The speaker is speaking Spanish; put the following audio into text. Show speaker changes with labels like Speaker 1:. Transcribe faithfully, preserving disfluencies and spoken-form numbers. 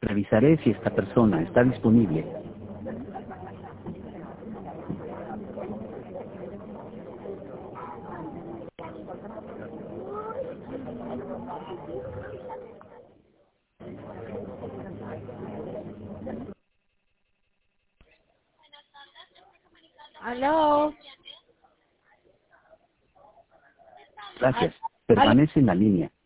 Speaker 1: Revisaré si esta persona está disponible.
Speaker 2: Aló.
Speaker 1: Gracias. Permanece en la línea.